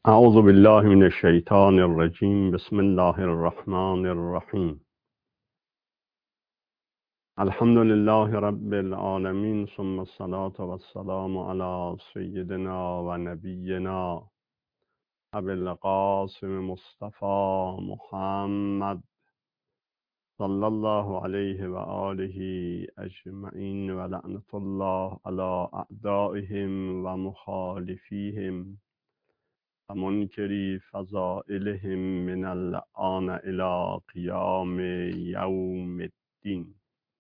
أعوذ بالله من الشيطان الرجيم. بسم الله الرحمن الرحيم. الحمد لله رب العالمين، ثم الصلاة والسلام على سيدنا ونبينا أبي القاسم مصطفى محمد صلى الله عليه وآله أجمعين، ولعنة الله على أعدائهم ومخالفيهم ومنكري فضائلهم من الآن إلى قيام يوم الدين.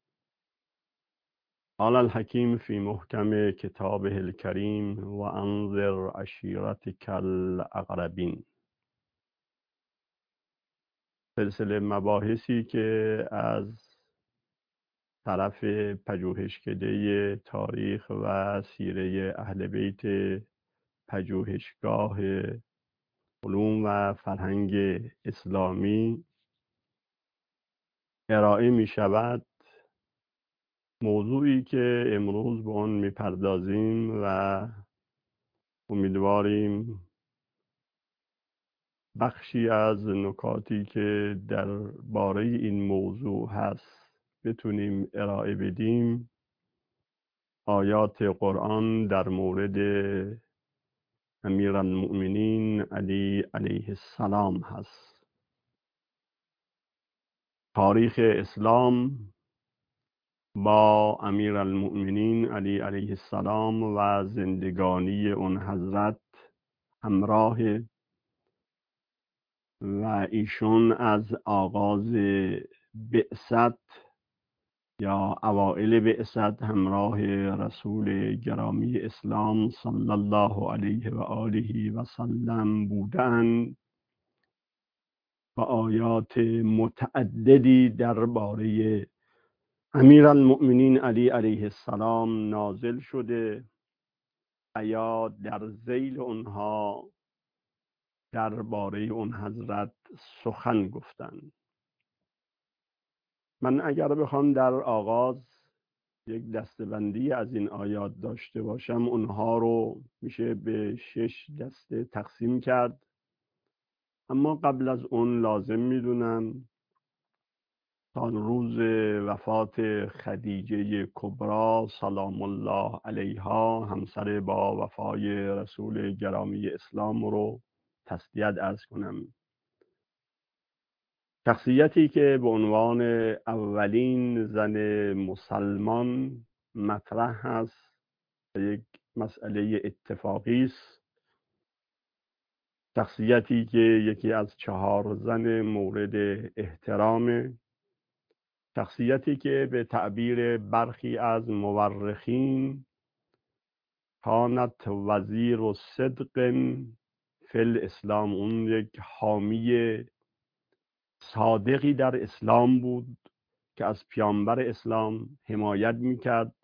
قال الحكيم في محكم كتابه الكريم: وأنذر عشيرتك الأقربين. سلسله مباحثی که از طرف پژوهشکده تاریخ و سیره اهل بیت پژوهشگاه علوم و فرهنگ اسلامی ارائه می شود، موضوعی که امروز به آن میپردازیم و امیدواریم بخشی از نکاتی که در باره این موضوع هست بتونیم ارائه بدیم، آیات قرآن در مورد امیرالمؤمنین علی علیه السلام هست. تاریخ اسلام با امیرالمؤمنین علی علیه السلام و زندگانی اون حضرت همراه و ایشون از آغاز بعثت یا اوائل بعثت همراه رسول گرامی اسلام صلی الله علیه و آله و سلم بودند و آیات متعددی درباره امیرالمؤمنین علی علیه السلام نازل شده و یا در ذیل اونها درباره اون حضرت سخن گفتند. من اگر بخوام در آغاز یک دسته‌بندی از این آیات داشته باشم، اونها رو میشه به 6 دسته تقسیم کرد، اما قبل از اون لازم میدونم تا روز وفات خدیجه کبری سلام الله علیها، همسر با وفای رسول گرامی اسلام، رو تسلیت عرض کنم. شخصیتی که به عنوان اولین زن مسلمان مطرح هست و یک مسئله اتفاقی است، شخصیتی که یکی از 4 زن مورد احترام، شخصیتی که به تعبیر برخی از مورخین کانت وزیر و صدق فی الاسلام، اون یک حامی صادقی در اسلام بود که از پیامبر اسلام حمایت میکرد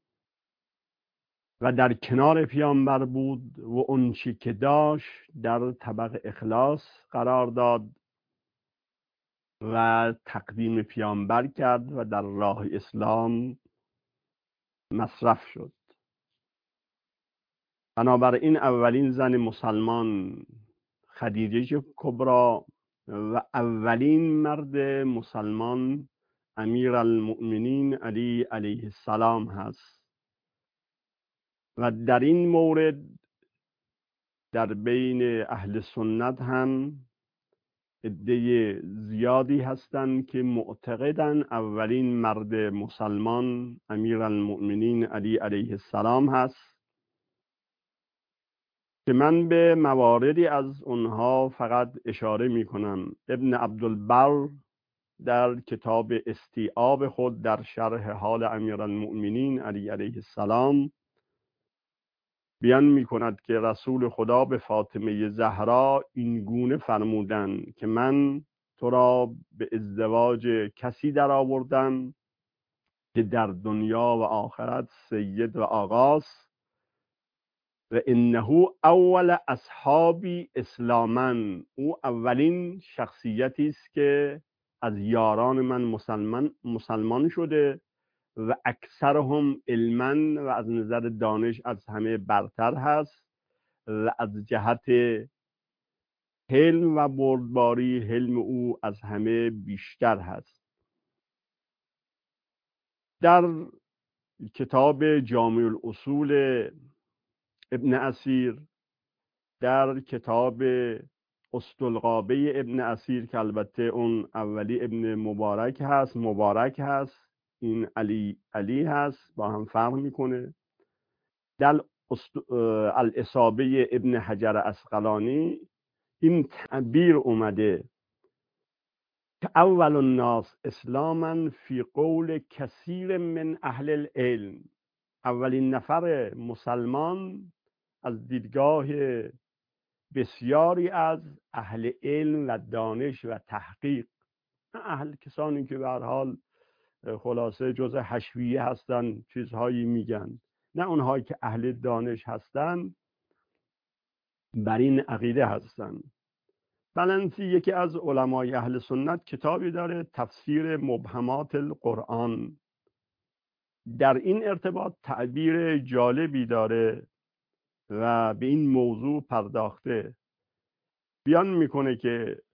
و در کنار پیامبر بود و اون چی که داشت در طبق اخلاص قرار داد و تقدیم پیامبر کرد و در راه اسلام مصرف شد. بنابراین اولین زن مسلمان خدیجه کبری و اولین مرد مسلمان امیرالمؤمنین علی علیه السلام هست و در این مورد در بین اهل سنت هم عده زیادی هستند که معتقدند اولین مرد مسلمان امیرالمؤمنین علی علیه السلام هست، که من به مواردی از اونها فقط اشاره می کنم. ابن عبدالبر در کتاب استیعاب خود در شرح حال امیرالمؤمنین علی علیه السلام بیان می کند که رسول خدا به فاطمه زهرا این گونه فرمودند که من تو را به ازدواج کسی در آوردم که در دنیا و آخرت سید و آقاست و انه اول اصحابی اسلاما، او اولین شخصیتی است که از یاران من مسلمان شده و اکثرهم علما و از نظر دانش از همه برتر هست و از جهت حلم و بردباری، حلم او از همه بیشتر هست. در کتاب جامع الاصول ابن اثیر، در کتاب اسطلغابه ابن اثیر که البته اون اولی ابن مبارک هست، این علی هست، با هم فرق میکنه. در الاصابه ابن حجر عسقلانی این تعبیر اومده که اول الناس اسلاما فی قول کثیر من اهل العلم، اولین نفر مسلمان از دیدگاه بسیاری از اهل علم و دانش و تحقیق، کسانی که به هر حال خلاصه جزء حشویه هستن، چیزهایی میگن، نه اونهایی که اهل دانش هستن بر این عقیده هستن. بلنسی یکی از علمای اهل سنت کتابی داره، تفسیر مبهمات القرآن، در این ارتباط تعبیر جالبی داره و به این موضوع پرداخته. بیان میکنه که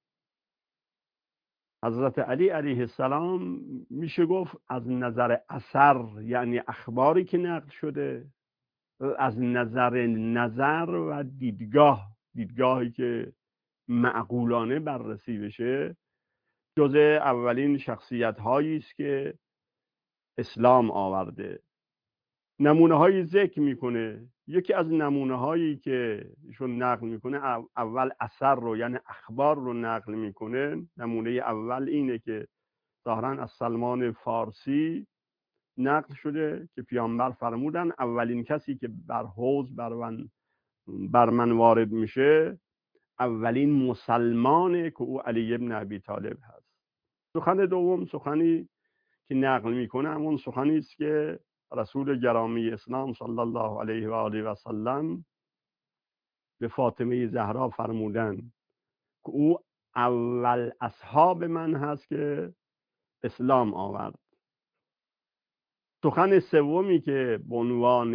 حضرت علی علیه السلام میشه گفت از نظر اثر، یعنی اخباری که نقل شده، از نظر و دیدگاهی که معقولانه بررسی بشه، جزء اولین شخصیت هایی است که اسلام آورده. نمونه هایی ذکر میکنه. یکی از نمونه هایی که ایشون نقل میکنه، اول اثر رو یعنی اخبار رو نقل میکنه. نمونه اول اینه که ظاهرا از سلمان فارسی نقل شده که پیامبر فرمودن اولین کسی که بر حوض بر من وارد میشه، اولین مسلمانه که او علی ابن ابی طالب هست. سخن دوم، سخنی که نقل میکنه، همون سخنی است که رسول گرامی اسلام صلی الله علیه و آله و سلم به فاطمه زهرا فرمودن که او اول اصحاب من هست که اسلام آورد. سخن سومی که به عنوان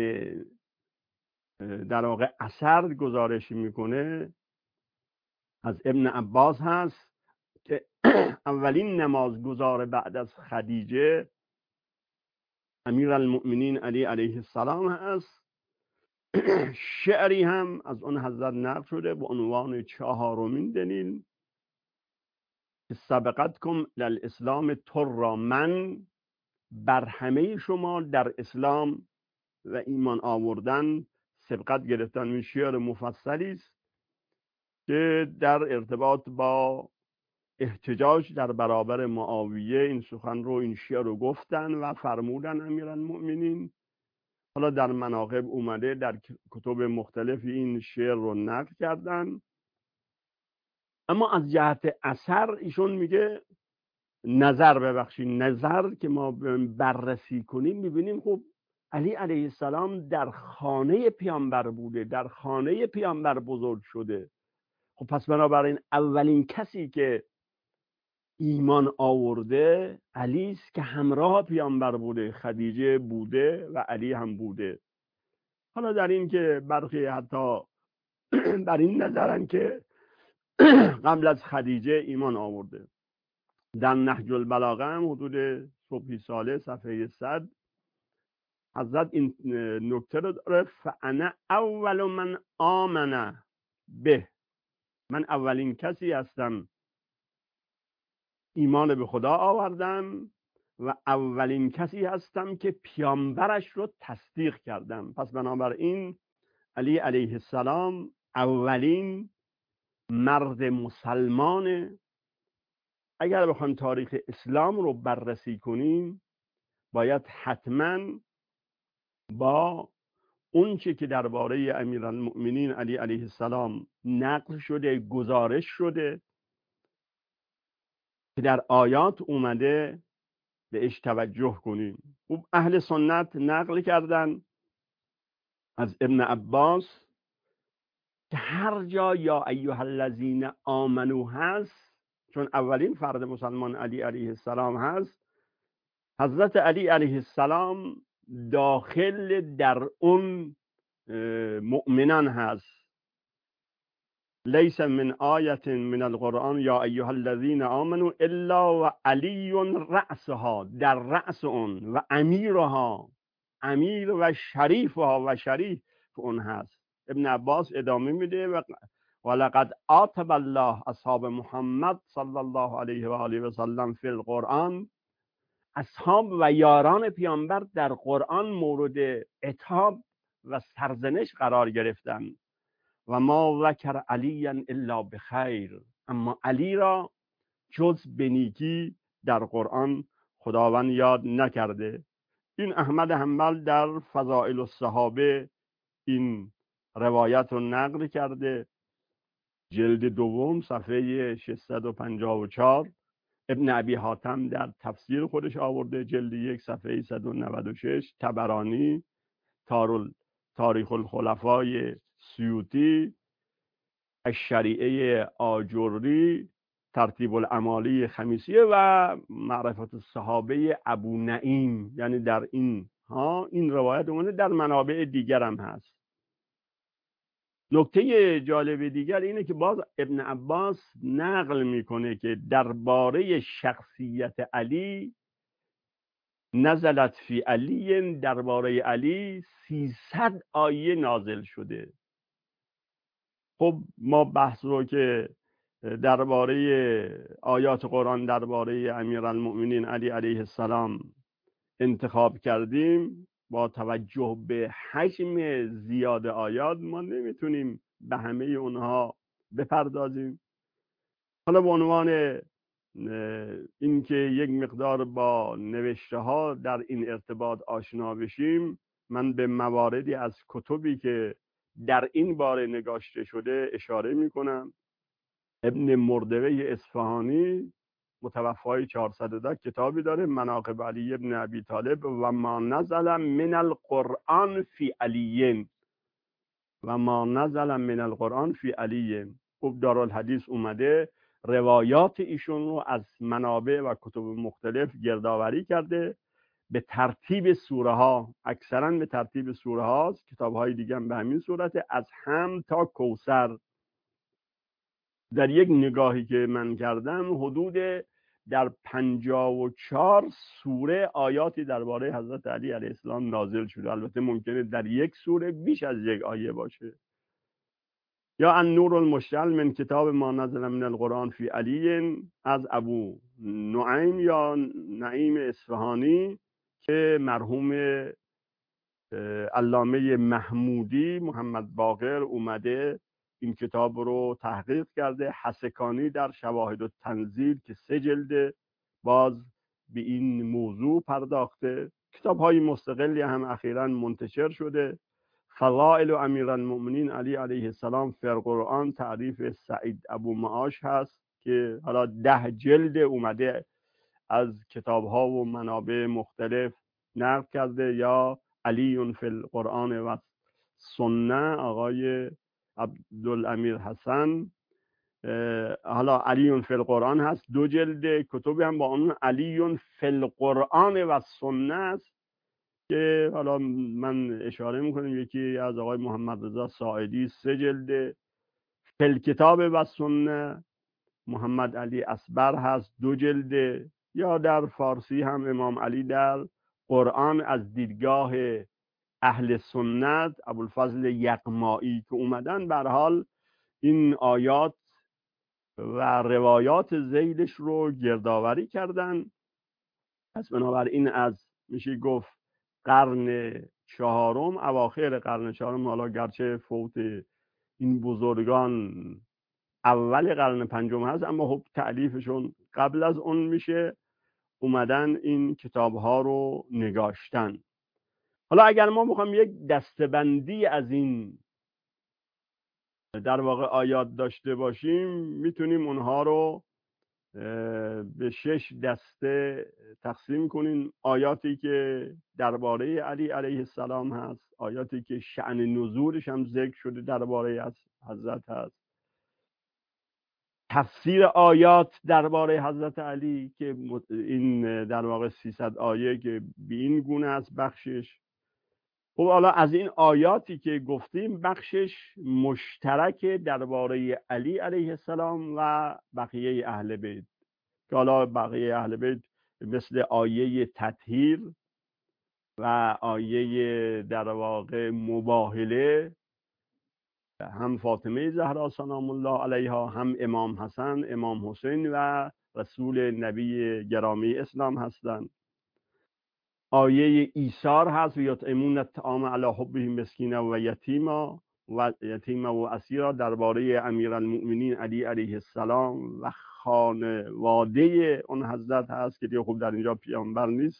در واقع اثر گزارش میکنه از ابن عباس هست که اولین نمازگزار بعد از خدیجه امیرالمؤمنین علی علیه السلام هست. شعری هم از اون حضرت نقل شده به عنوان چهارمین دلیل که سبقتکم للاسلام ترا، من بر همه شما در اسلام و ایمان آوردن سبقت گرفتن. این شعر مفصلی است که در ارتباط با احتجاج در برابر معاویه این سخن رو، این شعر رو گفتن و فرمودن امیرالمؤمنین. حالا در مناقب اومده، در کتب مختلفی این شعر رو نقل کردن. اما از جهت اثر ایشون میگه نظر که ما بررسی کنیم میبینیم خب علی علیه السلام در خانه پیامبر بوده، در خانه پیامبر بزرگ شده. خب پس بنابراین اولین کسی که ایمان آورده علی است که همراه پیامبر بوده، خدیجه بوده و علی هم بوده. حالا در این که برخی حتی بر این نظرن که قبل از خدیجه ایمان آورده. در نهج البلاغه هم حدود صبحی ساله صفحه 100 حضرت این نکته رو داره: فانا اول من آمن به، من اولین کسی هستم ایمان به خدا آوردم و اولین کسی هستم که پیامبرش رو تصدیق کردم. پس بنابراین علی علیه السلام اولین مرد مسلمانه. اگر بخوایم تاریخ اسلام رو بررسی کنیم باید حتما با اون چی که درباره امیرالمؤمنین علی علیه السلام نقل شده، گزارش شده که در آیات اومده بهش توجه کنیم. خب اهل سنت نقل کردن از ابن عباس که هر جا یا ایها الذین آمنو هست، چون اولین فرد مسلمان علی علیه السلام هست، حضرت علی علیه السلام داخل در اون مؤمنان هست. لیس من آیت من القرآن یا ایها الذین آمنوا الا و علی رأسها، در رأس اون، و امیرها، امیر و شریفها و شریف اون هست. ابن عباس ادامه میده و لقد عاتب الله اصحاب محمد صلی الله علیه و آله و سلم فی القرآن، اصحاب و یاران پیامبر در قرآن مورد عتاب و سرزنش قرار گرفتند. و ما ذکر علی الا بخیر، اما علی را جز به نیکی در قرآن خداوند یاد نکرده. این احمد حنبل در فضائل الصحابه این روایت رو نقل کرده، جلد دوم صفحه 654. ابن ابی حاتم در تفسیر خودش آورده، جلد یک صفحه 196. طبرانی، تاریخ الخلفای سیوطی، الشریعه آجوری، ترتیب الامالی خمیسیه و معرفت الصحابه ابو نعیم. یعنی در این روایت اومده، در منابع دیگر هم هست. نکته جالب دیگر اینه که باز ابن عباس نقل میکنه که درباره شخصیت علی نزلت فی علی، درباره علی 300 آیه نازل شده. خب ما بحث رو که درباره آیات قرآن درباره امیرالمؤمنین علی علیه السلام انتخاب کردیم، با توجه به حجم زیاد آیات ما نمیتونیم به همه اونها بپردازیم. حالا به عنوان اینکه یک مقدار با نوشته ها در این ارتباط آشنا بشیم، من به مواردی از کتبی که در این باره نگاشته شده اشاره میکنم. ابن مردوی اصفهانی متوفای 410 کتابی داره، مناقب علی ابن ابی طالب و ما نزل من القرآن فی علی، و ما نزل من القرآن فی علی. خب دارالحدیث اومده روایات ایشون رو از منابع و کتب مختلف گردآوری کرده به ترتیب سوره ها، اکثرا به ترتیب سوره هاست. کتاب های دیگه هم به همین صورته، از هم تا کوثر. در یک نگاهی که من کردم حدود در 54 سوره آیاتی درباره حضرت علی علیه السلام نازل شده. البته ممکنه در یک سوره بیش از یک آیه باشه. یا النور المشتعل من کتاب ما نزل من القرآن فی علی، از ابو نعیم یا نعیم اصفهانی که مرحوم علامه محمودی محمد باقر اومده این کتاب رو تحقیق کرده. حسکانی در شواهد و تنزیل که 3 جلده باز به این موضوع پرداخته. کتاب های مستقلی هم اخیراً منتشر شده. فضائل امیرالمؤمنین علی علیه السلام فی القرآن، تعریف سعید ابو معاش هست که حالا 10 جلد اومده، از کتاب ها و منابع مختلف نقل کرده. یا علی فی القرآن و سنه، آقای عبدالامیر حسن. حالا علی فی القرآن هست 2 جلد. کتبی هم با اون علی فی القرآن و سنه است که حالا من اشاره میکنم. یکی از آقای محمد رضا ساعدی 3 جلد. فی الکتاب و سنه محمد علی اصبر هست 2 جلد. یا در فارسی هم امام علی در قرآن از دیدگاه اهل سنت، ابوالفضل یغمایی که اومدن به هر حال این آیات و روایات ذیلش رو گردآوری کردن. پس بنابراین از میشه گفت قرن 4، اواخر قرن 4، حالا گرچه فوت این بزرگان اول قرن 5 هست، اما خب تألیفشون قبل از اون میشه، اومدن این کتاب ها رو نگاشتن. حالا اگر ما بخوام یک دسته‌بندی از این در واقع آیات داشته باشیم، میتونیم اونها رو به 6 دسته تقسیم کنیم. آیاتی که درباره علی علیه السلام هست، آیاتی که شأن نزولش هم ذکر شده درباره از حضرت هست، تفسیر آیات درباره حضرت علی که این در واقع 300 آیه که به این گونه است بخشش، خب حالا از این آیاتی که گفتیم بخشش مشترک درباره علی علیه السلام و بقیه اهل بیت، که حالا بقیه اهل بیت مثل آیه تطهیر و آیه در واقع مباهله، هم فاطمه زهرا سلام الله علیها، هم امام حسن، امام حسین و رسول نبی گرامی اسلام هستند. آیه ایثار هست و یطعمون الطعام علی حبه مسکینا و یتیما و اسیرا درباره امیرالمؤمنین علی علیه السلام و خانواده اون حضرت هست که دیگه خوب در اینجا پیامبر نیست،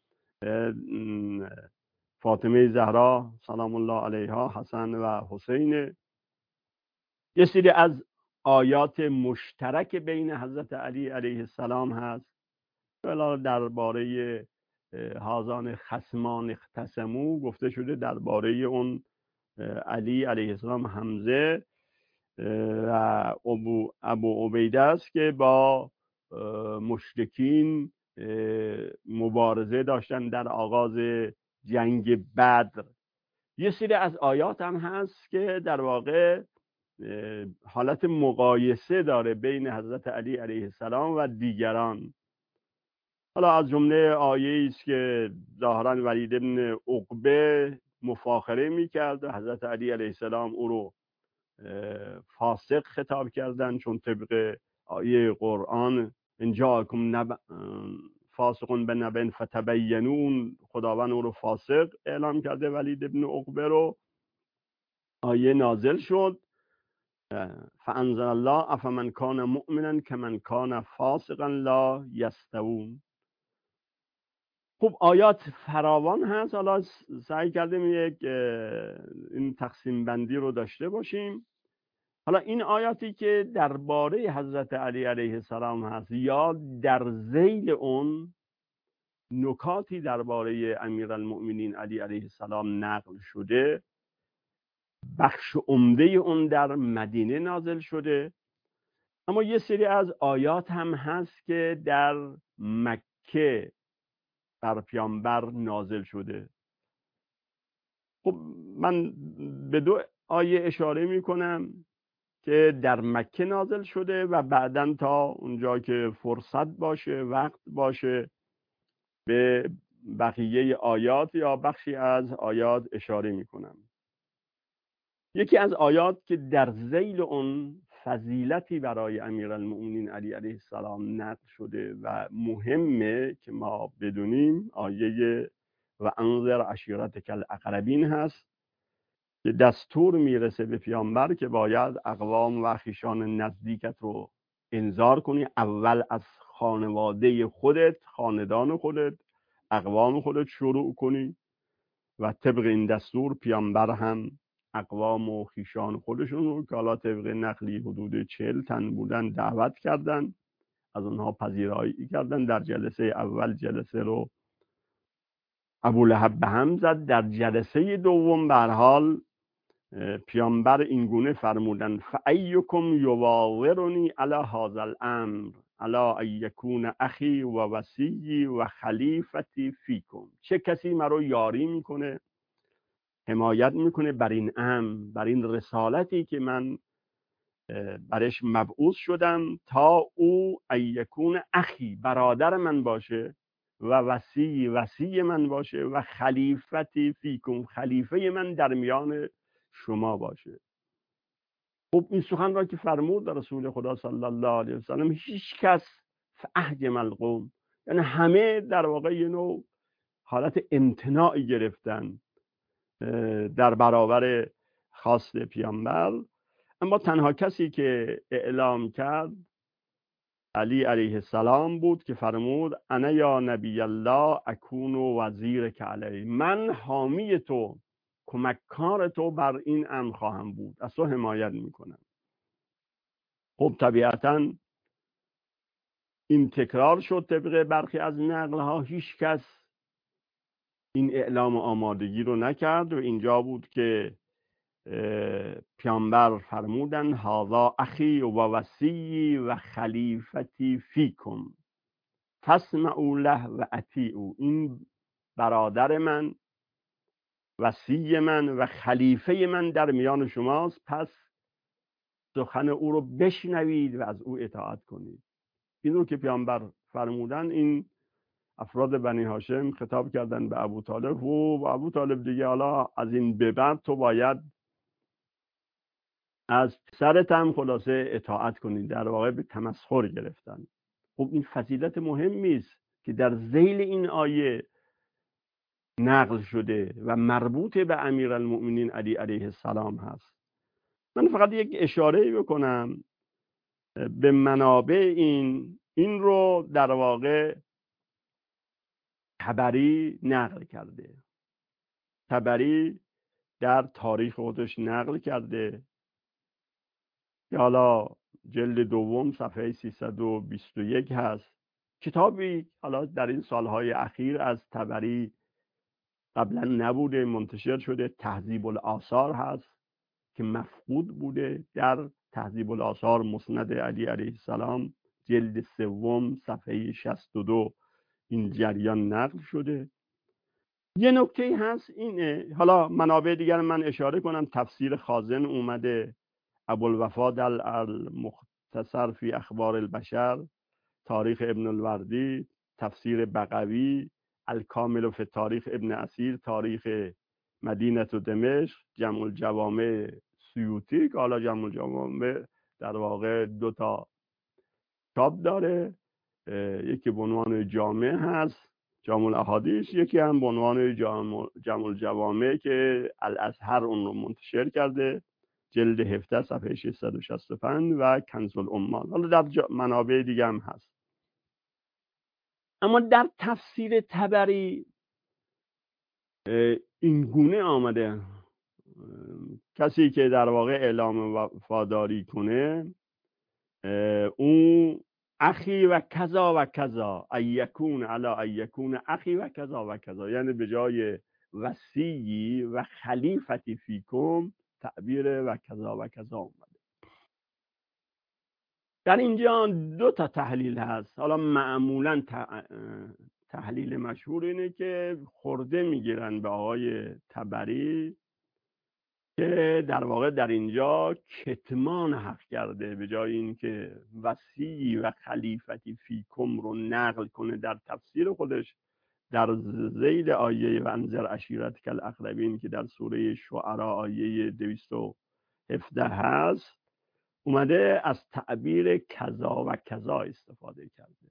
فاطمه زهرا سلام الله علیها، حسن و حسین. یه سری از آیات مشترک بین حضرت علی علیه السلام هست. درباره هازان خصمان اختصمو گفته شده درباره اون علی علیه السلام حمزه و ابو عبیده است که با مشرکین مبارزه داشتن در آغاز جنگ بدر. یه سری از آیات هم هست که در واقع حالت مقایسه داره بین حضرت علی علیه السلام و دیگران. حالا از جمله آیه است که ظاهرا ولید ابن عقبه مفاخره میکرد و حضرت علی علیه السلام او رو فاسق خطاب کردن، چون طبق آیه قرآن ان جاءکم فاسق بنبأ فتبینون، خداوند او رو فاسق اعلام کرده ولید ابن عقبه رو. آیه نازل شد فانزل الله افمن کان مؤمنا کمن کان فاسقا لا یستوون. خب آیات فراوان هست. حالا سعی کردیم یک این تقسیم بندی رو داشته باشیم. حالا این آیاتی که درباره حضرت علی علیه السلام هست یا در ذیل اون نکاتی درباره امیرالمؤمنین علی علیه السلام نقل شده، بخش عمده اون در مدینه نازل شده، اما یه سری از آیات هم هست که در مکه بر پیامبر نازل شده. خب من به دو آیه اشاره می کنم که در مکه نازل شده و بعداً تا اونجا که فرصت باشه، وقت باشه، به بقیه آیات یا بخشی از آیات اشاره می کنم. یکی از آیات که در ذیل اون فضیلتی برای امیرالمؤمنین علی علیه السلام نقل شده و مهمه که ما بدونیم، آیه و انذر عشیرتک الاقربین هست که دستور میرسه به پیامبر که باید اقوام و خویشان نزدیکت رو انذار کنی، اول از خانواده خودت، خاندان خودت، اقوام خودت شروع کنی و طبق این دستور پیامبر هم اقوام و خویشان خودشون رو که حالا طبق نقلی حدود 40 تن بودن دعوت کردن، از اونها پذیرایی کردن. در جلسه اول جلسه رو ابولهب به هم زد، در جلسه دوم به هر حال پیامبر این گونه فرمودن فایکم یواورنی علی هذا الامر علی ان یکون اخی و وصی و خلیفتی فیکم. چه کسی مرا یاری میکنه، حمایت میکنه بر این امر، بر این رسالتی که من برش مبعوث شدم، تا او ان یکون اخی، برادر من باشه، و وصی من باشه، و خلیفتی فیکم، خلیفه من در میان شما باشه. خب این سخن را که فرمود رسول خدا صلی الله علیه وسلم، هیچ کس فاحجم القوم، یعنی همه در واقع یه نوع حالت امتناعی گرفتن در برابر خواست پیامبر. اما تنها کسی که اعلام کرد علی علیه السلام بود که فرمود انا یا نبی الله اکون وزیرک علی، من حامی تو، کمککار تو بر این امر خواهم بود، از تو حمایت میکنم. خب طبیعتا این تکرار شد طبق برخی از نقلها، هیچ کس این اعلام آمادگی رو نکرد و اینجا بود که پیامبر فرمودن هذا اخی و وصی و خلیفتی فیکم فاسمعوا له و اطیعوا، این برادر من وصی من و خلیفه من در میان شماست، پس سخن او رو بشنوید و از او اطاعت کنید. این رو که پیامبر فرمودن، این افراد بنی هاشم خطاب کردن به ابو طالب و ابو طالب دیگه حالا از این به بعد تو باید از سرت هم خلاصه اطاعت کنید، در واقع به تمسخر گرفتن. خب این فضیلت مهمی است که در ذیل این آیه نقل شده و مربوط به امیرالمؤمنین علی علیه السلام هست. من فقط یک اشاره بکنم به منابع این رو در واقع طبری نقل کرده. طبری در تاریخ خودش نقل کرده که حالا جلد دوم صفحه 321 هست. کتابی حالا در این سالهای اخیر از طبری قبلا نبوده، منتشر شده، تهذیب الآثار هست که مفقود بوده. در تهذیب الآثار مسند علی علیه السلام جلد سوم صفحه 62 این جریان نقل شده. یه نکته هست اینه، حالا منابع دیگر من اشاره کنم. تفسیر خازن اومده، ابوالوفا در المختصر فی اخبار البشر، تاریخ ابن الوردی، تفسیر بغوی، الکامل فی تاریخ ابن اسیر، تاریخ مدینه و دمشق، جمع الجوامع سیوطی که حالا جمع الجوامع در واقع 2 تا کتاب داره، یکی به عنوان جامع هست جامع الاحادیث، یکی هم به عنوان جمع الجوامع که الازهر اون رو منتشر کرده، جلد 17 صفحه 665 و کنز الامال. حالا در منابع دیگه هم هست. اما در تفسیر طبری این گونه آمده، کسی که در واقع اعلام وفاداری کنه اون اخی و کذا و کذا ایکون علی ایکون اخی و کذا و کذا، یعنی به جای وصی و خلیفتی فیکم تعبیر و کذا و کذا اومده. در اینجا 2 تا تحلیل هست. حالا معمولا تحلیل مشهور اینه که خورده میگیرن به آقای طبری که در واقع در اینجا کتمان حق کرده، به جای اینکه وصی و خلیفتی فیکم رو نقل کنه در تفسیر خودش در ذیل آیه و انذر عشیرتک الاقربین که در سوره شعراء آیه 217 هست، اومده از تعبیر کذا و کذا استفاده کرده.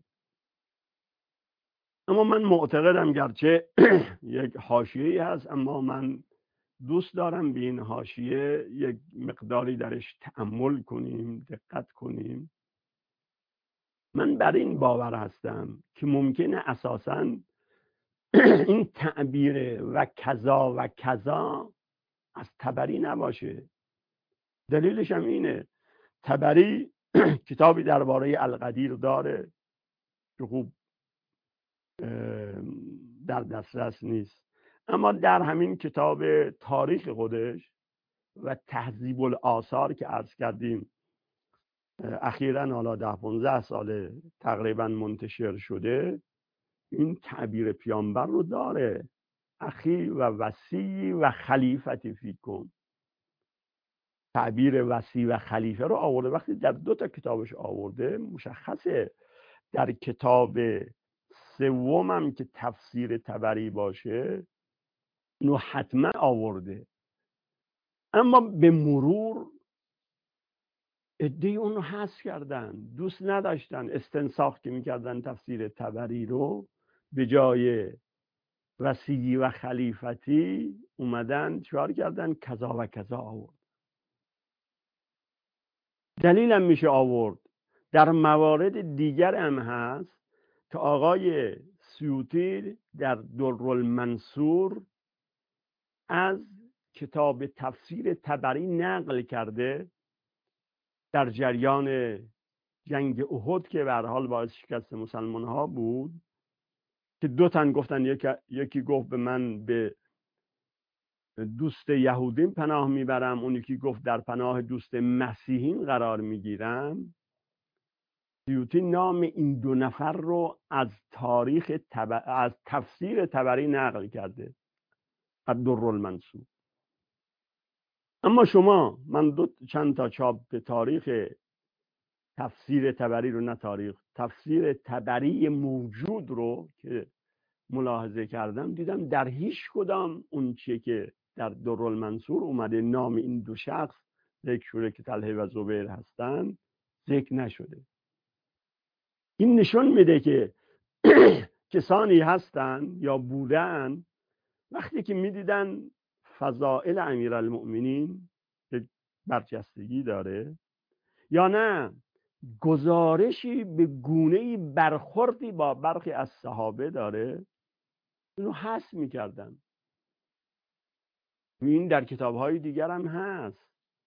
اما من معتقدم گرچه یک حاشیه‌ای هست، اما من دوست دارم به این حاشیه یک مقداری درش تأمل کنیم، دقت کنیم. من بر این باور هستم که ممکنه اساساً این تعبیر و کذا و کذا از طبری نباشه. دلیلش هم اینه، طبری کتابی درباره القدیر داره که خوب در دسترس نیست، اما در همین کتاب تاریخ خودش و تهذیب الآثار که عرض کردیم اخیراً حالا 10-15 ساله تقریبا منتشر شده، این تعبیر پیامبر رو داره، اخی و وصی و خلیفتی فیکم. تعبیر وصی و خلیفه رو آورده. وقتی در 2 تا کتابش آورده، مشخصه در کتاب سومم که تفسیر طبری باشه اینو حتما آورده. اما به مرور عده‌ای اونو حذف کردن، دوست نداشتن، استنساخ که میکردن تفسیر طبری رو به جای وصی و خلیفتی اومدن چیکار کردن؟ کذا و کذا آورد. دلیلم میشه آورد. در موارد دیگر هم هست که آقای سیوطی در درالمنصور از کتاب تفسیر طبری نقل کرده در جریان جنگ احد که به هر حال باعث شکست مسلمان ها بود، که 2 تن گفتن، یکی گفت به من به دوست یهودین پناه میبرم، اون یکی گفت در پناه دوست مسیحین قرار میگیرم. سیوطی نام این 2 نفر رو از تفسیر طبری نقل کرده. الدر المنصور. اما شما، من چند تا چاپ به تاریخ تفسیر طبری رو، نه تاریخ، تفسیر طبری موجود رو که ملاحظه کردم، دیدم در هیچ کدام اون چیه که در درالمنصور اومده نام این دو شخص ذکر شده که طلحه و زبیر هستن ذکر نشده. این نشون میده که کسانی هستن یا بودن وقتی که میدیدن فضائل امیرالمؤمنین برجستگی داره یا نه گزارشی به گونه‌ای برخوردی با برخی از صحابه داره، اینو حذف میکردن. این در کتاب‌های دیگر هم هست.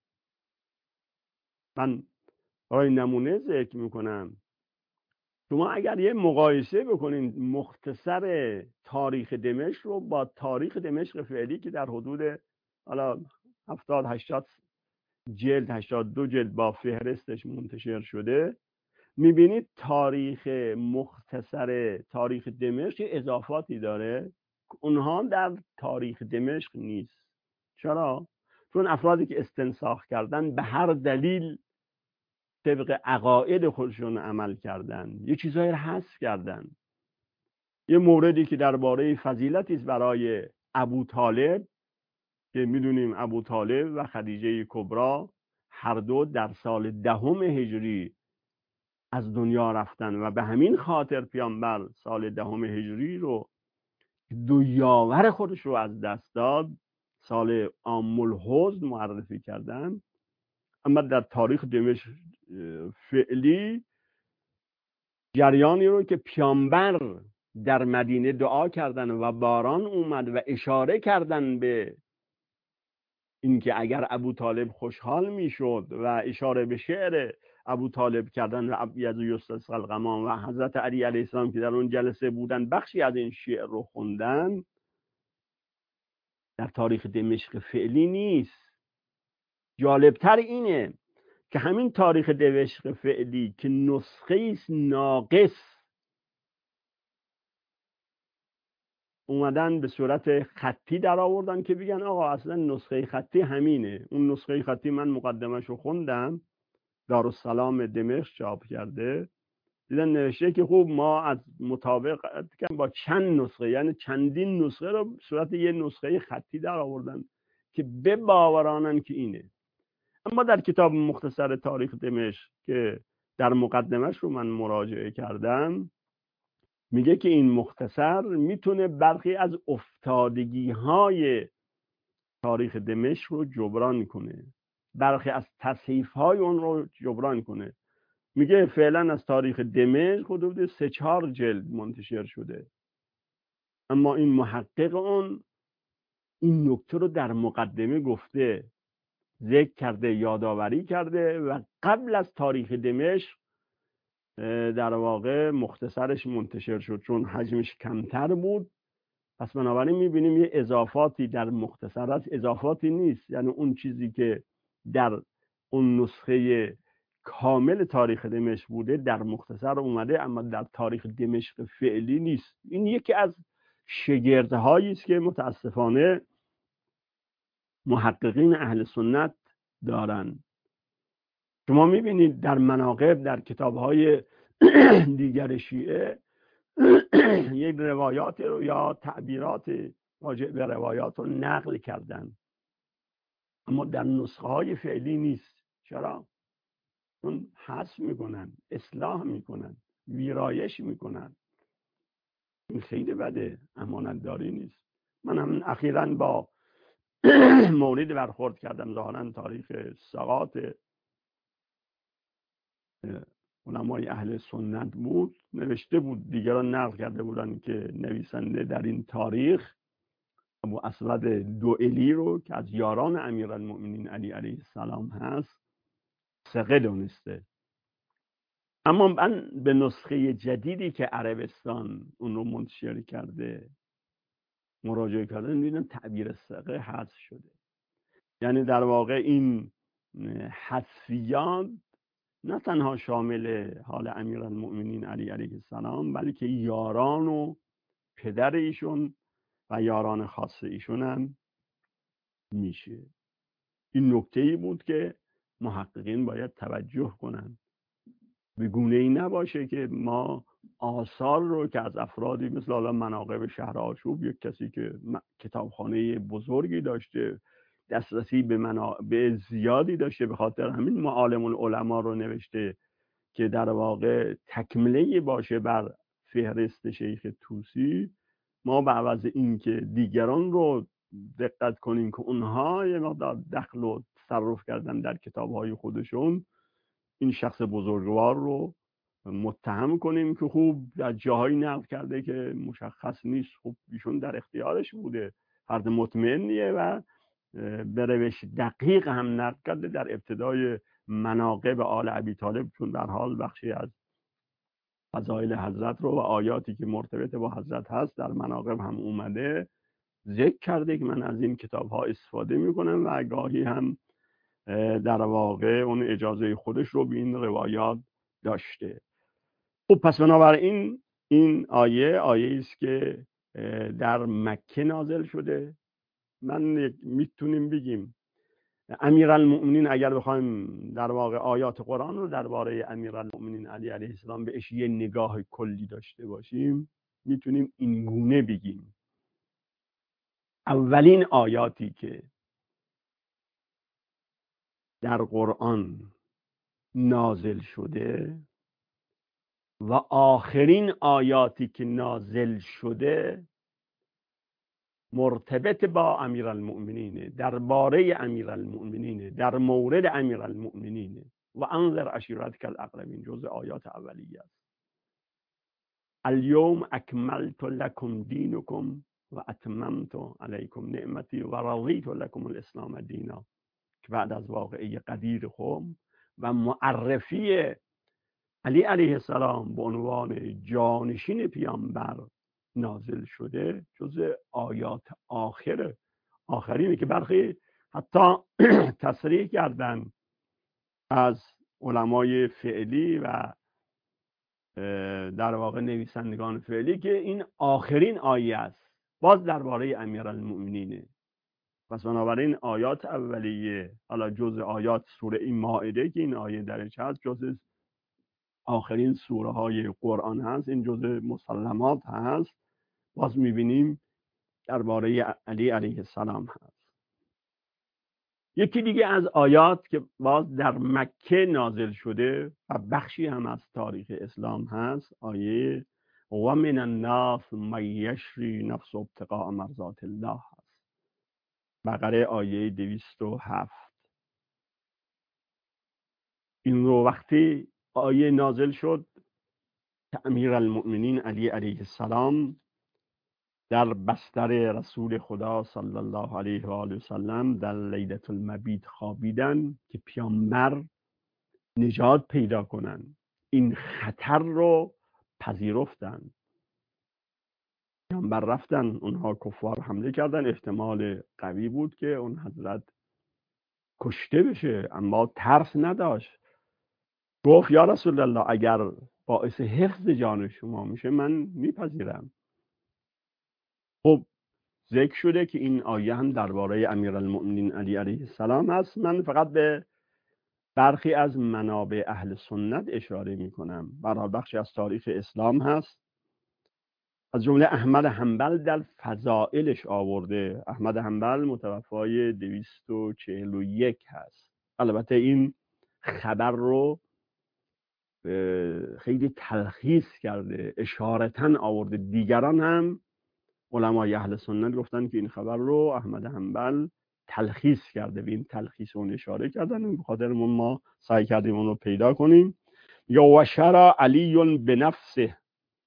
من برای نمونه ذکر میکنم. شما اگر یه مقایسه بکنین مختصر تاریخ دمشق رو با تاریخ دمشق فعلی که در حدود حالا 70-80 جلد، 82 جلد با فهرستش منتشر شده، میبینید تاریخ مختصر تاریخ دمشق اضافاتی داره که اونها در تاریخ دمشق نیست. چرا؟ چون افرادی که استنساخ کردن به هر دلیل طبق عقاید خودشون عمل کردن، یه چیزایی رو حذف کردن. یه موردی که درباره فضیلتی است برای ابو طالب که میدونیم ابو طالب و خدیجه کبرا هر دو در سال 10 هجری از دنیا رفتن و به همین خاطر پیامبر سال 10 هجری رو دو یاور خودش رو از دست داد، سال عام الحزن معرفی کردن. اما در تاریخ دمشق فعلی جریانی رو که پیامبر در مدینه دعا کردن و باران اومد و اشاره کردن به اینکه اگر ابو طالب خوشحال میشد و اشاره به شعر ابو طالب کردن و ابیض یستسقی الغمام و حضرت علی علیه السلام که در اون جلسه بودن بخشی از این شعر رو خوندن، در تاریخ دمشق فعلی نیست. جالبتر اینه که همین تاریخ دمشق فعلی که نسخه است ناقص اومدن به صورت خطی در آوردن که بگن آقا اصلا نسخه خطی همینه. اون نسخه خطی من مقدمش رو خوندم، دارالسلام دمشق چاپ کرده، دیدن نوشته که خوب ما از مطابقت با چند نسخه، یعنی چندین نسخه رو به صورت یه نسخه خطی در آوردن که بباورانن که اینه. اما در کتاب مختصر تاریخ دمشق که در مقدمش رو من مراجعه کردم میگه که این مختصر میتونه برخی از افتادگی های تاریخ دمشق رو جبران کنه، برخی از تصحیف های اون رو جبران کنه. میگه فعلا از تاریخ دمشق حدود 3-4 جلد منتشر شده، اما این محقق اون این نکته رو در مقدمه گفته، ذکر کرده، یادآوری کرده و قبل از تاریخ دمشق در واقع مختصرش منتشر شد چون حجمش کمتر بود. پس بنابراین میبینیم یه اضافاتی در مختصرات اضافاتی نیست، یعنی اون چیزی که در اون نسخه کامل تاریخ دمشق بوده در مختصر اومده اما در تاریخ دمشق فعلی نیست. این یکی از شگردهایی است که متاسفانه محققین اهل سنت دارن. شما میبینید در مناقب در کتابهای دیگر شیعه یک روایات رو یا تعبیرات راجع به روایات رو نقل کردن، اما در نسخه های فعلی نیست. چرا؟ اون حذف میکنن، اصلاح میکنن، ویرایش میکنن. این خیلی بده، امانت داری نیست. من هم اخیراً با مورد برخورد کردم، ظاهراً تاریخ سقاط علمای اهل سنت بود، نوشته بود، دیگران نقل کرده بودن که نویسنده در این تاریخ ابو اسود دوئلی رو که از یاران امیرالمؤمنین علی علیه السلام هست ثقه دونسته. اما من به نسخه جدیدی که عربستان اون رو منتشر کرده مراجعه کردن، دیدم تعبیر ثقه حذف شده. یعنی در واقع این حذفیات نه تنها شامل حال امیرالمؤمنین علی علیه السلام بلکه یاران و پدر ایشون و یاران خاص ایشون هم میشه. این نکته‌ای بود که محققین باید توجه کنن، به گونه ای نباشه که ما آثار رو که از افرادی مثل حالا مناقب شهر آشوب، یک کسی که کتابخانه بزرگی داشته، دسترسی به منابع زیادی داشته، به خاطر همین معالم العلماء رو نوشته که در واقع تکمله باشه بر فهرست شیخ طوسی. ما به عوض این که دیگران رو دقت کنیم که اونها یه مقدار دخل و تصرف کردن در کتاب‌های خودشون، این شخص بزرگوار رو متهم کنیم که خوب در جاهایی نقل کرده که مشخص نیست. خوب ایشون در اختیارش بوده، فرد مطمئنیه و به روش دقیق هم نقل کرده در ابتدای مناقب آل ابی طالب، چون در حال بخشی از فضایل حضرت رو و آیاتی که مرتبط با حضرت هست در مناقب هم اومده ذکر کرده که من از این کتاب ها استفاده میکنم و گاهی هم در واقع اون اجازه خودش رو به این روایات داشته. خب پس بنابراین این آیه است که در مکه نازل شده. من میتونیم بگیم امیرالمؤمنین، اگر بخوایم در واقع آیات قرآن رو درباره امیرالمؤمنین علی علیه السلام بهش یه نگاه کلی داشته باشیم، میتونیم این گونه بگیم اولین آیاتی که در قرآن نازل شده و آخرین آیاتی که نازل شده مرتبط با امیرالمؤمنین، درباره امیرالمؤمنین، در مورد امیرالمؤمنین و انذر عشیرتک الاقربین، جزء آیات اولیه است. الیوم اکملت لکم دینکم و اتممت علیکم نعمتی و رضیت لکم الاسلام دینا، که بعد از واقعه قدیر خم و معرفی علی علیه السلام به عنوان جانشین پیامبر نازل شده، جز آیات آخرینه که برخی حتی تصریح کردن از علمای فعلی و در واقع نویسندگان فعلی که این آخرین آیه است، باز درباره امیرالمؤمنینه. پس بنابراین آیات اولیه، حالا جز آیات سوره مائده که این آیه درش هست، جز آخرین سوره های قرآن هست، این جز مسلمات هست، باز میبینیم درباره علی علیه السلام هست. یکی دیگه از آیات که باز در مکه نازل شده و بخشی هم از تاریخ اسلام هست، آیه و من الناس من یشری نفس ابتغاء مرضات الله هست، بقره آیه 207. این رو وقتی آیه نازل شد که امیرالمؤمنین علی علیه السلام در بستر رسول خدا صلی الله علیه و آله و سلم در لیلة المبیت خوابیدن که پیامبر نجات پیدا کنن، این خطر رو پذیرفتن. پیامبر رفتن، اونها کفار حمله کردن، احتمال قوی بود که اون حضرت کشته بشه، اما ترس نداشت. گفت یا رسول الله اگر باعث حفظ جان شما میشه من میپذیرم. خب ذکر شده که این آیه هم درباره امیرالمؤمنین علی علیه السلام هست. من فقط به برخی از منابع اهل سنت اشاره میکنم، برای بخشی از تاریخ اسلام هست، از جمله احمد حنبل در فضائلش آورده. احمد حنبل متوفای 241 هست. البته این خبر رو خیلی تلخیص کرده، اشارتاً آورده. دیگران هم علمای اهل سنت گفتن که این خبر رو احمد حنبل تلخیص کرده، به این تلخیص اون اشاره کردن، به خاطر ما سعی کردیم اون رو پیدا کنیم. یا وشرا علی بنفسه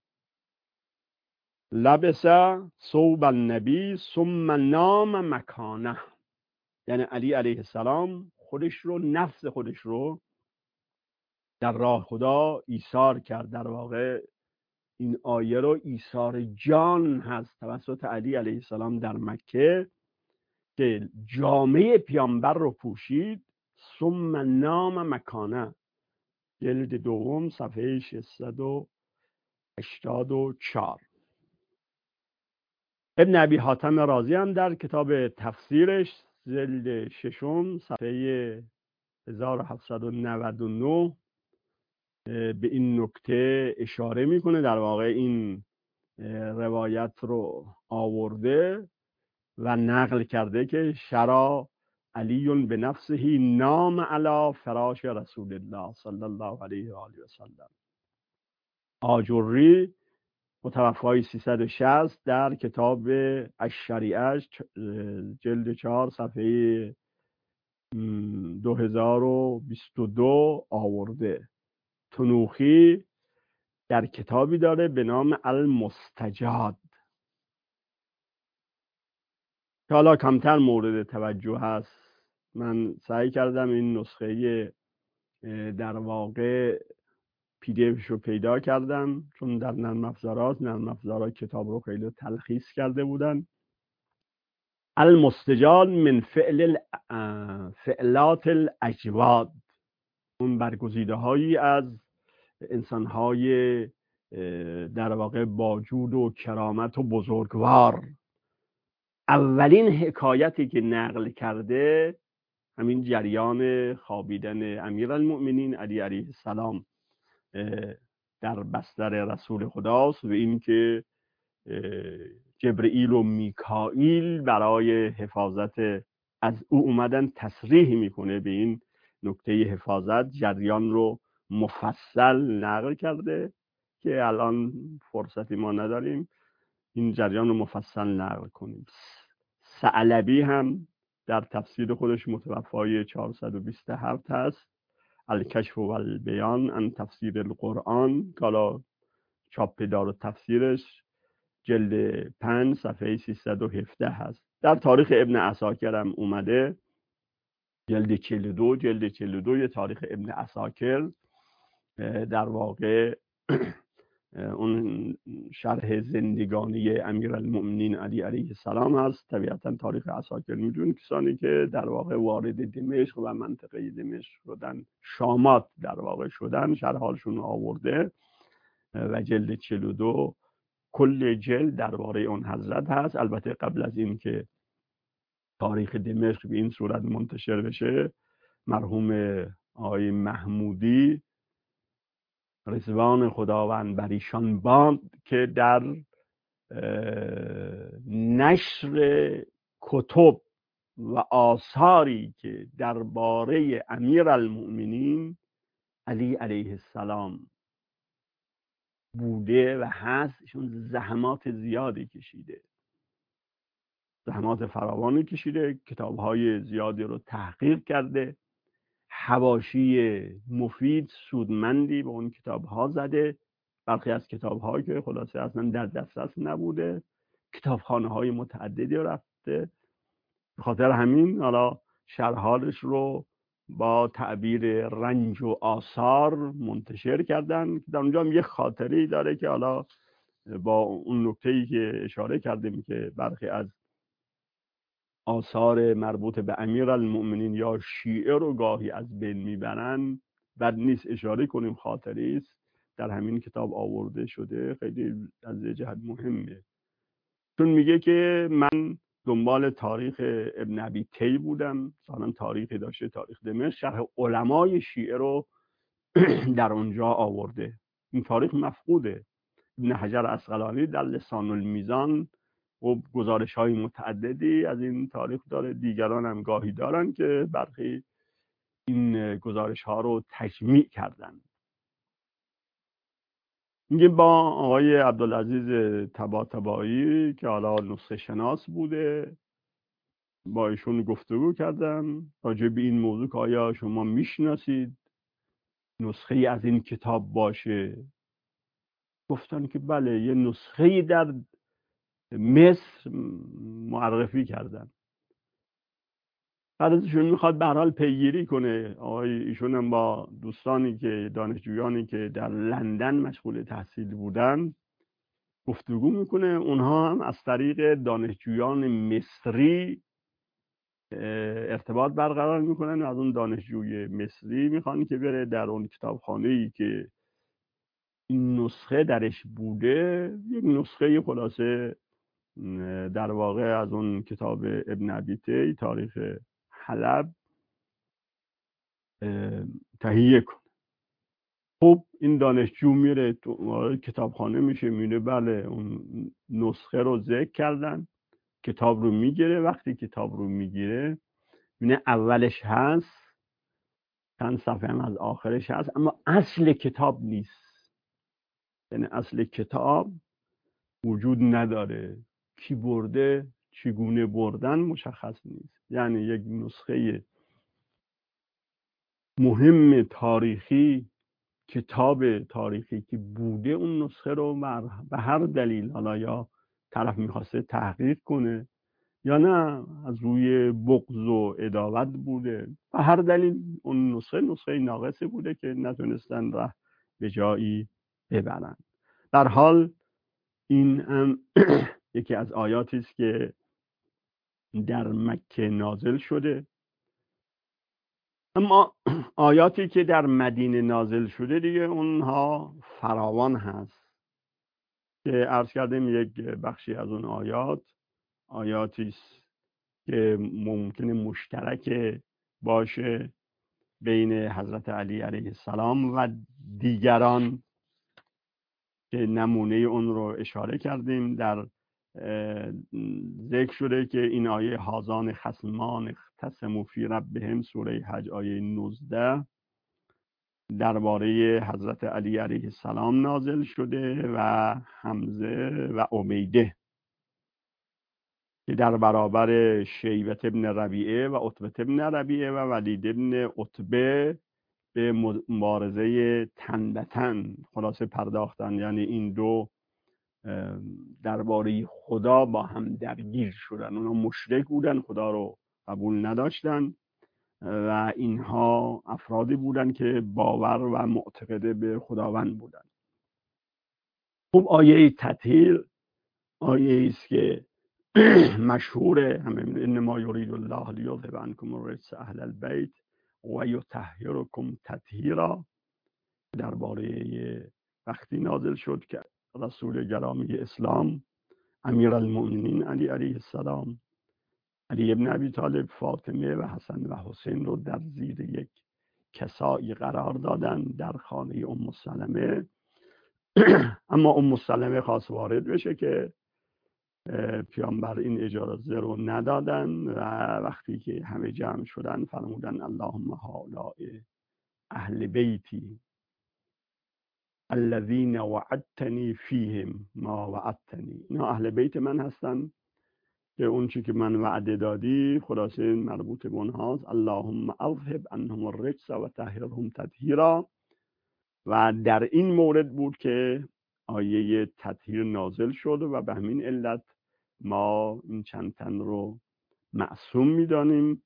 لبس ثوب النبی ثم نام مکانه، یعنی علی علیه السلام خودش رو، نفس خودش رو در راه خدا ایثار کرد. در واقع این آیه رو ایثار جان هست توسط علی علیه السلام در مکه که جامعه پیامبر رو پوشید. ثم نام مکانه، جلد دوم صفحه 684. ابن ابی حاتم رازی هم در کتاب تفسیرش جلد 6 صفحه 1799 به این نکته اشاره میکنه. در واقع این روایت رو آورده و نقل کرده که شرع علی به نفسه نام علی فراش رسول الله صلی الله علیه و آله و سلم. آجوری متوفای 360 در کتاب الشریعه جلد 4 صفحه 2022 آورده. تنوخی در کتابی داره به نام المستجاد که حالا کمتر مورد توجه هست. من سعی کردم این نسخه در واقع PDF رو پیدا کردم، چون در نرم افزارها کتاب رو خیلی تلخیص کرده بودن. المستجاد من فعلات الاجواد، اون برگزیده هایی از انسان های در واقع باجود و کرامت و بزرگوار. اولین حکایتی که نقل کرده همین جریان خوابیدن امیرالمؤمنین علی علیه السلام در بستر رسول خداست و این که جبرئیل و میکائیل برای حفاظت از او اومدن تصریح میکنه به این نکته حفاظت. جریان رو مفصل نقل کرده که الان فرصتی ما نداریم این جریان رو مفصل نقل کنیم. ثعلبی هم در تفسیر خودش متوفای 427 هست، الکشف و البیان عن تفسیر القرآن، کالا چاپ دار و تفسیرش جلد 5 صفحه 317 هست. در تاریخ ابن عساکر هم اومده جلد 42 تاریخ ابن عساکر در واقع اون شرح زندگانی امیرالمؤمنین علی علیه السلام هست. طبیعتا تاریخ عساکر میدون کسانی که در واقع وارد دمشق و منطقه دمشق شدن، شامات در واقع شدن، شرحالشون آورده و جلد 42 کل جلد درباره اون حضرت هست. البته قبل از این که تاریخ دمشق به این صورت منتشر بشه، مرحوم آقای محمودی رضوان خداوند بر ایشان باد که در نشر کتب و آثاری که درباره امیرالمؤمنین علی علیه السلام بوده و هست، ایشون زحمات زیادی کشیده، زحمات فراوانی کشیده، کتاب‌های زیادی رو تحقیق کرده، حواشی مفید سودمندی به اون کتاب‌ها زده. برخی از کتاب‌ها که خلاصه اصلا در دسترس نبوده، کتابخانه‌های متعددی رفته. به خاطر همین حالا شرحالش رو با تعبیر رنج و آثار منتشر کردن. در اونجا هم یه خاطری داره که حالا با اون نکته‌ای که اشاره کردیم که برخی از آثار مربوط به امیرالمؤمنین یا شیعه رو گاهی از بین میبرن، بد نیست اشاره کنیم. خاطری است در همین کتاب آورده شده، خیلی از جهت مهمه، چون میگه که من دنبال تاریخ ابن ابی طی بودم، مثلا تاریخی داشته، تاریخ دمشق، شرح علمای شیعه رو در اونجا آورده. این تاریخ مفقوده. ابن حجر عسقلانی در لسان المیزان و گزارش های متعددی از این تاریخ داره، دیگران هم گاهی دارن که برخی این گزارش ها رو تجمیع کردن. میگه با آقای عبدالعزیز طباطبایی که حالا نسخه شناس بوده، با ایشون گفتگو کردم راجع به این موضوع که آیا شما میشناسید نسخه ای از این کتاب باشه. گفتن که بله، یه نسخه ای در مصر معرفی کردن. بعد ازشون میخواد به هر حال پیگیری کنه. آقای ایشون هم با دوستانی که دانشجویانی که در لندن مشغول تحصیل بودن گفتگو میکنه. اونها هم از طریق دانشجویان مصری ارتباط برقرار میکنن و از اون دانشجوی مصری میخوان که بره در اون کتابخانه‌ای که این نسخه درش بوده، یک نسخه خلاصه در واقع از اون کتاب ابن ابی طی تاریخ حلب تهیه کن. خب این دانشجو میره تو کتابخانه، میره بله اون نسخه رو ذکر کردن، کتاب رو میگیره. وقتی کتاب رو میگیره میبینه اولش هست، چند صفحه هم از آخرش هست، اما اصل کتاب نیست. یعنی اصل کتاب وجود نداره، کی برده، چگونه بردن مشخص نیست. یعنی یک نسخه مهم تاریخی، کتاب تاریخی که بوده، اون نسخه رو به هر دلیل، حالا یا طرف میخواسته تحقیق کنه یا نه از روی بغض و عداوت بوده، به هر دلیل اون نسخه ناقصه بوده که نتونستن راه به جایی ببرن. در حال این هم یکی از آیاتی است که در مکه نازل شده، اما آیاتی که در مدینه نازل شده دیگه اونها فراوان هست که عرض کردیم یک بخشی از اون آیاتی است که ممکنه مشترک باشه بین حضرت علی علیه السلام و دیگران که نمونه اون رو اشاره کردیم. در ذکر شده که این آیه هازان خصمان اختصموا فی ربهم سوره حج آیه 19 درباره حضرت علی علیه السلام نازل شده و حمزه و عبیده که در برابر شیبت ابن ربیعه و عتبه ابن ربیعه و ولید ابن عتبه به مبارزه تن به تن خلاصه پرداختن. یعنی این دو درباره خدا با هم درگیر شدن. اونا مشرک بودن، خدا رو قبول نداشتن و اینها افرادی بودن که باور و معتقد به خداوند بودن. خب آیه تطهیر آیه است که مشهوره، همه انما یرید الله لیذهب عنکم الرجس اهل البیت و یطهرکم تطهیرا، درباره وقتی نازل شد که رسول گرامی اسلام امیرالمؤمنین علی علیه السلام، علی ابن ابی طالب، فاطمه و حسن و حسین رو در زیر یک کسایی قرار دادن در خانه ام سلمه. اما ام سلمه خواست وارد بشه که پیامبر این اجازه رو ندادن و وقتی که همه جمع شدن فرمودن اللهم هؤلاء اهل بیتی الذین وعدتنی فیهم ما وعدتنی، اینا اهل بیت من هستن که اون چی که من وعده دادی خلاصه مربوط به اونهاست. اللهم اذهب عنهم الرجس و طهرهم تطهیرا. و در این مورد بود که آیه تطهیر نازل شد و به همین علت ما این چند تن رو معصوم میدانیم.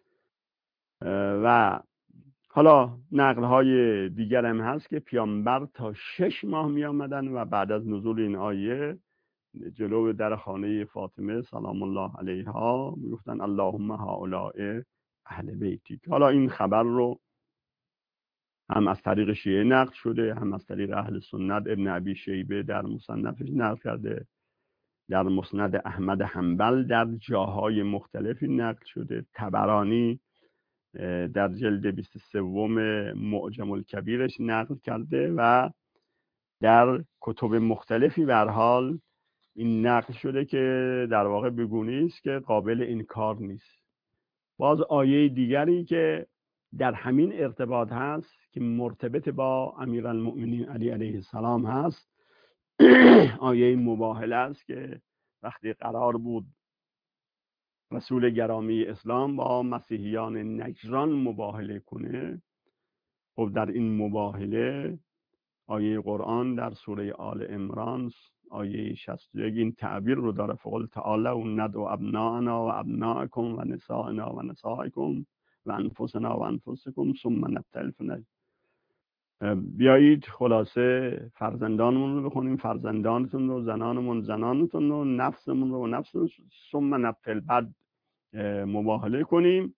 و حالا نقل های دیگر هم هست که پیامبر تا 6 ماه می آمدن و بعد از نزول این آیه جلو در خانه فاطمه سلام الله علیها می گفتن اللهم هؤلاء اهل بیتی. حالا این خبر رو هم از طریق شیعه نقل شده، هم از طریق اهل سنت. ابن ابی شیبه در مصنفش نقل کرده، در مسند احمد حنبل در جاهای مختلفی نقل شده، طبرانی در جلد 23 معجم الکبیرش نقل کرده و در کتب مختلفی به هر حال این نقل شده که در واقع بگونی است که قابل انکار نیست. باز آیه دیگری که در همین ارتباط هست که مرتبط با امیرالمؤمنین علی علیه السلام هست آیه مباهله است که وقتی قرار بود رسول گرامی اسلام با مسیحیان نجران مباهله کنه، خب در این مباهله آیه قرآن در سوره آل عمران آیه 61 این تعبیر رو داره: فقل تعالوا ندعو ابناءنا و ابناءکم و نساءنا و نسائکم و انفسنا و انفسکم ثم نبتهل. بیایید خلاصه فرزندانمون رو بخونیم، فرزندانتون رو، زنانمون زنانتون رو، نفسمون رو و نفسمون، ثم نبتهل، بعد مباهله کنیم.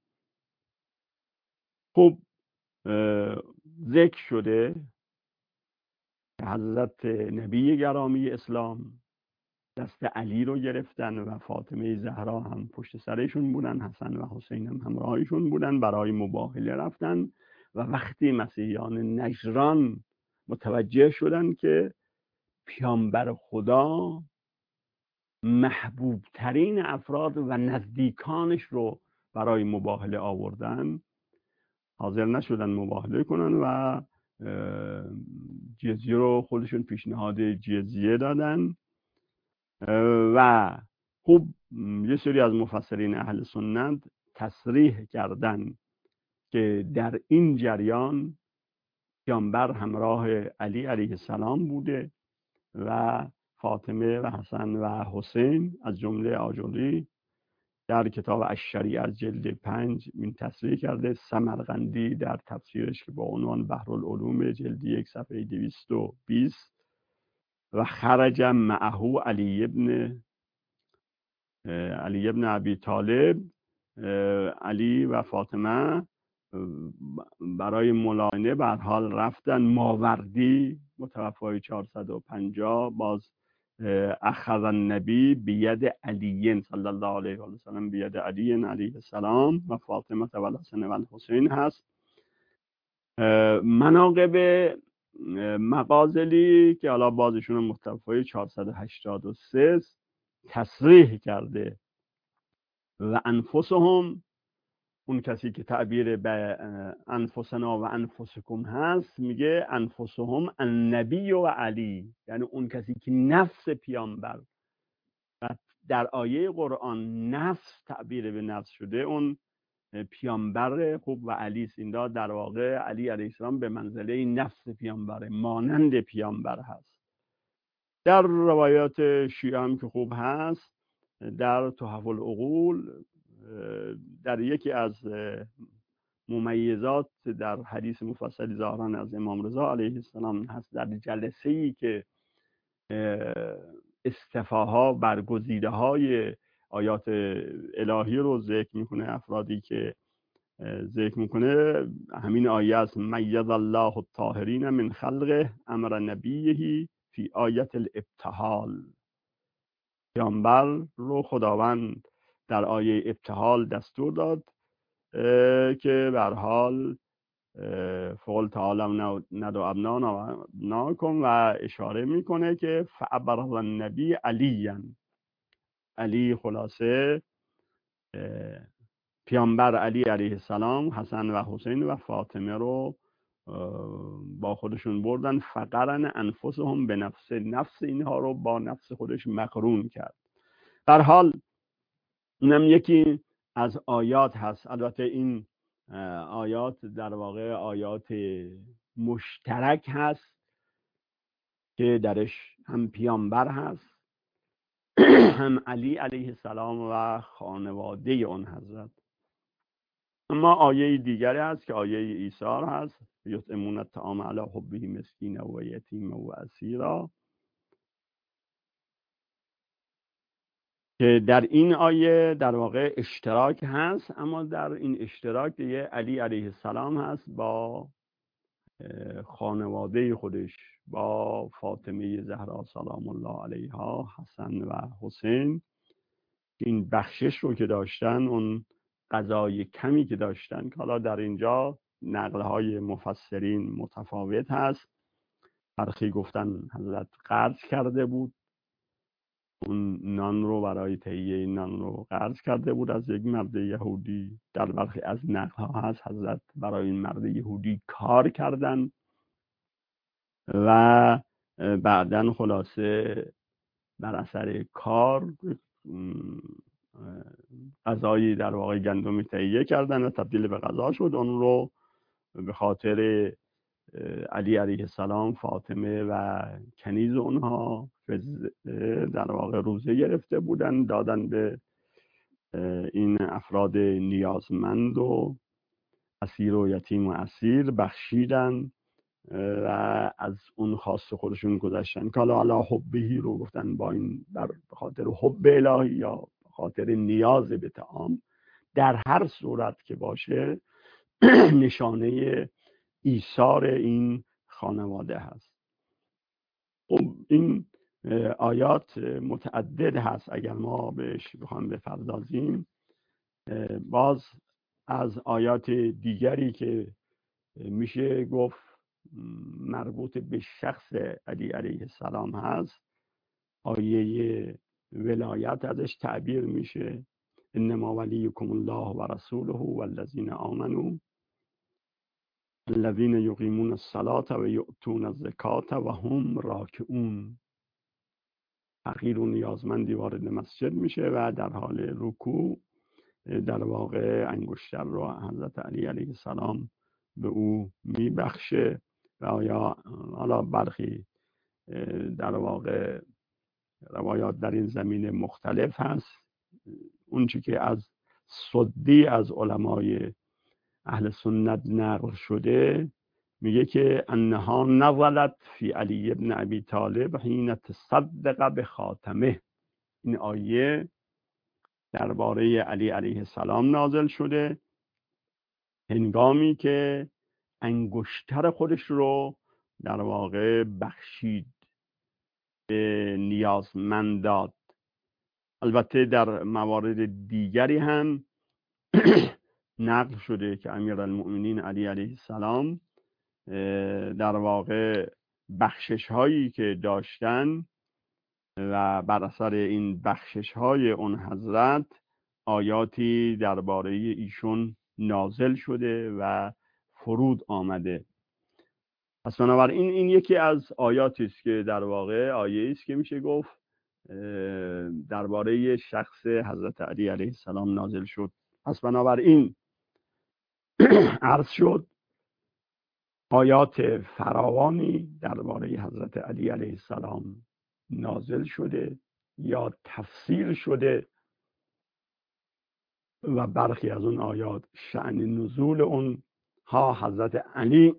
خب ذکر شده حضرت نبی گرامی اسلام دست علی رو گرفتن و فاطمه زهرا هم پشت سرشون بودن، حسن و حسین هم همراهشون بودن، برای مباهله رفتن. و وقتی مسیحیان نجران متوجه شدن که پیامبر خدا محبوب ترین افراد و نزدیکانش رو برای مباهله آوردن، حاضر نشدن مباهله کنن و جزیه رو خودشون پیشنهاد جزیه دادن. و خوب یه سری از مفسرین اهل سنت تصریح کردن که در این جریان پیامبر همراه علی علیه السلام بوده و فاطمه و حسن و حسین از جمله آجوری در کتاب الشریعه از جلد 5 این تصریح کرده. سمرقندی در تفسیرش که با عنوان بحرالعلوم جلد 1 صفحه 220 و خرج معه علی ابن ابی طالب، علی و فاطمه برای ملاینه به هر حال رفتن. ماوردی متوفای 450 باز اخذ النبی بید علی صلی الله علیه و سلم بید علی علیه السلام و فاطمه و الحسن و الحسین هست. مناقب مغازلی که حالا بازشون متوفای 483 تصریح کرده و انفسهم، اون کسی که تعبیر به انفسنا و انفسکم هست میگه انفسهم النبی و علی، یعنی اون کسی که نفس پیامبر، و در آیه قرآن نفس تعبیر به نفس شده اون پیامبر خوب و علی است. این در واقع علی علیه السلام به منزله نفس پیامبر، مانند پیامبر هست. در روایات شیعه هم که خوب هست، در تحف العقول در یکی از ممیزات در حدیث مفصلی ظاهرا از امام رضا علیه السلام هست، در جلسه ای که استفاها برگزیده های آیات الهی رو ذکر میکنه، افرادی که ذکر میکنه همین آیه است: میز الله الطاهرین من خلقه امر نبیه فی آیت الابتهال. پیامبر رو خداوند در آیه ابتهال دستور داد که به هر حال فقل تعالوا ندعو ابناءکم و اشاره میکنه که فابرز النبی علی خلاصه پیامبر علی علیه السلام حسن و حسین و فاطمه رو با خودشون بردن. فقرن انفسهم به نفس اینها رو با نفس خودش مقرون کرد. در حال اینم یکی از آیات هست. البته این آیات در واقع آیات مشترک هست که درش هم پیامبر هست هم علی علیه السلام و خانواده اون حضرت. اما آیه دیگری هست که آیه ایثار هست: یطعمون الطعام علی حبه مسکینا و یتیما و اسیرا، که در این آیه در واقع اشتراک هست، اما در این اشتراک یه علی علیه السلام هست با خانواده خودش، با فاطمه زهرا سلام الله علیها، حسن و حسین. این بخشش رو که داشتن، اون قضای کمی که داشتن، که حالا در اینجا نقلهای مفسرین متفاوت هست. برخی گفتن حضرت قرض کرده بود، اون نان رو برای تهیه این نان رو قرض کرده بود از یک مرد یهودی. در برخی از نقلها هست حضرت برای این مرد یهودی کار کردن و بعدن خلاصه بر اثر کار غذایی در واقع گندمی تهیه کردن و تبدیل به غذا شد. اون رو به خاطر علی علیه السلام، فاطمه و کنیز اونها در واقع روزه گرفته بودن، دادن به این افراد نیازمند و اسیر و یتیم و اسیر، بخشیدن و از اون خاص خودشون گذاشتن که حالا علی حبهی رو گفتن با این به خاطر حب الهی یا به خاطر نیاز به طعام. در هر صورت که باشه نشانه ایثار این خانواده هست. خب این آیات متعدد هست. اگر ما بهش بخوام بپردازیم، باز از آیات دیگری که میشه گفت مربوط به شخص علی علیه السلام هست، آیه ولایت ازش تعبیر میشه: انما ولیکم الله و رسوله والذین آمنوا الذین یقیمون الصلاة و یؤتون الزکاة و هم راکعون. فقیر و نیازمندی وارد مسجد میشه و در حال رکوع در واقع انگشتر رو حضرت علی علیه السلام به او میبخشه. و آیا حالا برخی در واقع روایات در این زمینه مختلف هست. اون چی که از صدی از علمای اهل سنت نقل شده میگه که انها نزلت فی علی ابن ابی طالب حین تصدق به خاتمه. این آیه درباره علی علیه السلام نازل شده هنگامی که انگشتر خودش رو در واقع بخشید، به نیازمندات. البته در موارد دیگری هم نقل شده که امیرالمؤمنین علی علیه السلام در واقع بخشش هایی که داشتن و بر اثر این بخشش های اون حضرت آیاتی درباره ایشون نازل شده و فرود آمده. پس بنابراین این یکی از آیاتی است که در واقع آیه است که میشه گفت درباره شخص حضرت علی علیه السلام نازل شد. پس بنابراین عرض شد آیات فراوانی درباره حضرت علی علیه السلام نازل شده یا تفسیر شده و برخی از اون آیات شأن نزول اون ها حضرت علی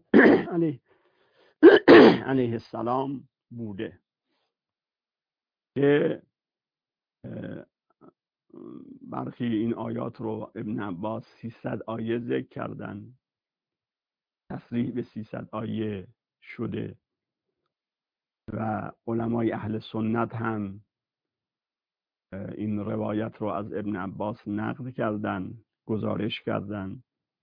علیه السلام بوده که برخی این آیات رو ابن عباس 300 آیه ذکر کردن، تصریح به 300 آیه شده و علمای اهل سنت هم این روایت رو از ابن عباس نقل کردن، گزارش کردن.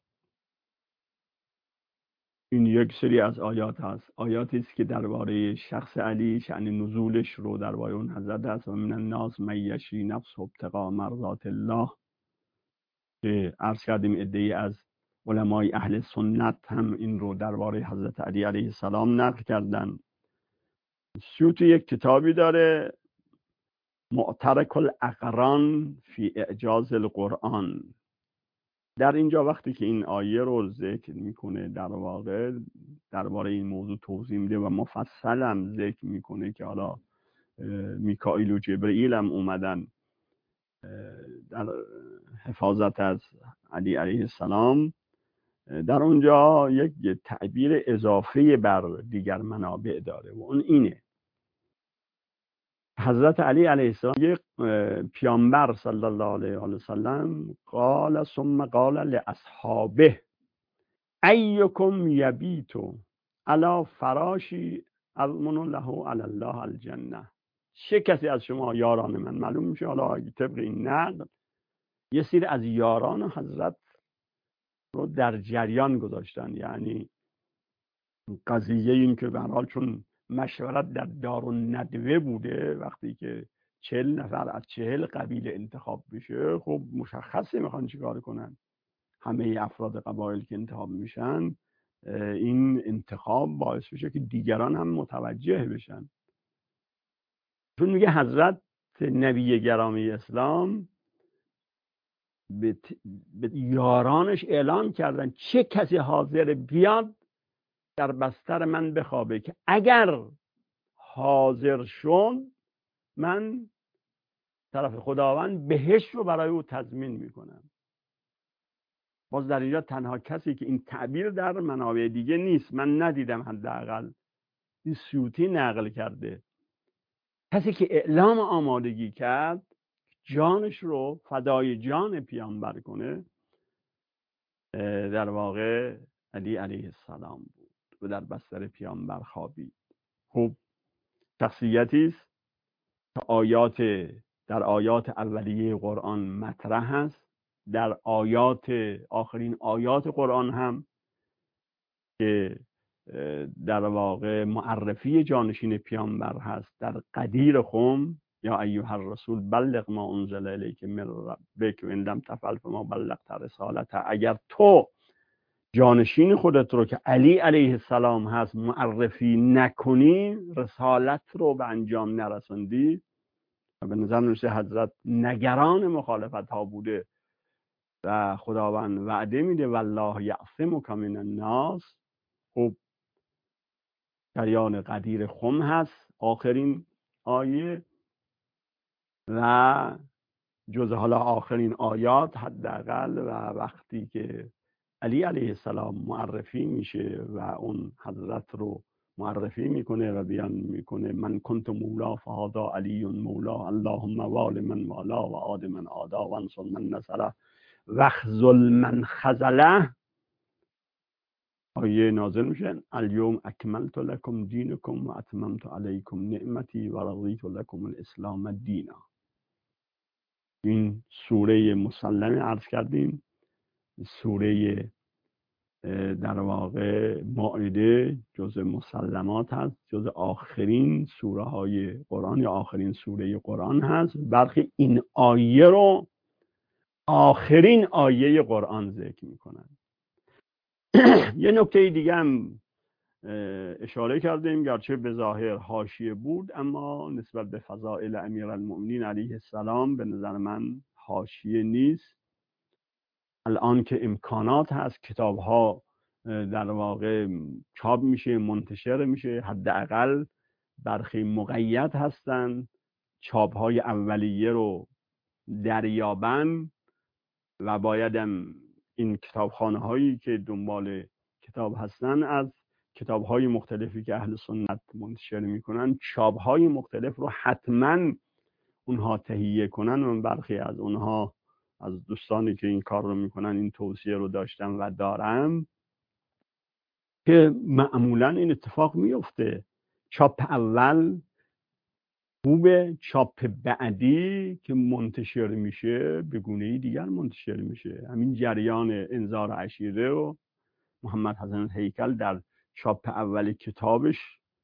این یک سری از آیات هست، آیاتی است که درباره شخص علی شأن نزولش رو درباره اون حضرت هست. و من الناس من یشری نفسه ابتغاء مرضات الله که عرض کردیم عده‌ای از علمای اهل سنت هم این رو درباره حضرت علی علیه السلام نقل کردن. سیوطی یک کتابی داره معترک الاقران فی اعجاز القرآن. در اینجا وقتی که این آیه رو ذکر میکنه در واقع درباره این موضوع توضیح میده و مفصل هم ذکر میکنه که حالا میکائیل و جبرئیل هم اومدن در حفاظت از علی علیه السلام. در اونجا یک تعبیر اضافه بر دیگر منابع داره و اون اینه: حضرت علی علیه السلام یک پیامبر صلی الله علیه و سلم قال ثم قال لاصحابه ایکم یبیت علی فراشی اضمن له علی الله الجنه. چه کسی از شما یاران من، معلوم میشه حالا طبق این نقل یه سری از یاران حضرت رو در جریان گذاشتن، یعنی قضیه این که به هر حال چون مشورت در دارالندوه بوده، وقتی که 40 نفر از 40 قبیله انتخاب بشه خب مشخصه میخوان چیکار کنن. همه افراد قبایل که انتخاب میشن این انتخاب باعث بشه که دیگران هم متوجه بشن. چون میگه حضرت نبی گرامی اسلام به یارانش اعلام کردن چه کسی حاضر بیاد در بستر من بخوابه که اگر حاضر شد من طرف خداوند بهشت رو برای او تضمین میکنم. باز در اینجا تنها کسی که این تعبیر در منابع دیگه نیست، من ندیدم، حداقل این سیوطی نقل کرده، کسی که اعلام آمادگی کرد جانش رو فدای جان پیامبر کنه در واقع علی علیه السلام بود و در بستر پیامبر خوابید. خب شخصیتی است در آیات اولیه قرآن مطرح هست، در آخرین آیات قرآن هم که در واقع معرفی جانشین پیامبر هست. در قدیر خم یا ایها الرسول بلغ ما انزل الیک من ربک و ان لم تفعل فما بلغت رسالته. اگر تو جانشین خودت رو که علی علیه السلام هست معرفی نکنی، رسالت رو به انجام نرسوندی. و به نظر میرسه حضرت نگران مخالفت ها بوده و خداوند وعده میده والله یعصمک من الناس. خب جریان قدیر خم هست آخرین آیه و جز حالا آخرین آیات حداقل و وقتی که علی علیه السلام معرفی میشه و اون حضرت رو معرفی میکنه و بیان میکنه من کنت مولا فهذا علی مولا اللهم وال من والا و عاد من عادا و انصر من نصره واخذل من خذله. آیه نازل میشه الیوم اکملت لکم دینکم و اتممت علیکم نعمتی و رضیت لکم الاسلام دینا. این سوره مسلمه عرض کردیم، سوره در واقع مائده جز مسلمات هست، جز آخرین سوره های قرآن یا آخرین سوره قرآن هست. برخی این آیه رو آخرین آیه قرآن ذکر میکنن. یه نکته دیگه هم اشاره کردیم، گرچه به ظاهر حاشیه بود اما نسبت به فضائل امیرالمؤمنین علیه السلام به نظر من حاشیه نیست. الان که امکانات هست کتاب ها در واقع چاپ میشه، منتشر میشه، حداقل برخی مقید هستن چاپ های اولیه رو دریابن و بایدم این کتابخانه هایی که دنبال کتاب هستن از کتاب های مختلفی که اهل سنت منتشر میکنن چاپ های مختلف رو حتما اونها تهیه کنن. و برخی از اونها از دوستانی که این کار رو میکنن این توصیه رو داشتم و دارم که معمولا این اتفاق میفته، چاپ اول خوبه، چاپ بعدی که منتشر میشه به گونه‌ای دیگر منتشر میشه. همین جریان انذار عشیره و محمد حسن هیکل در چاپ اول کتابش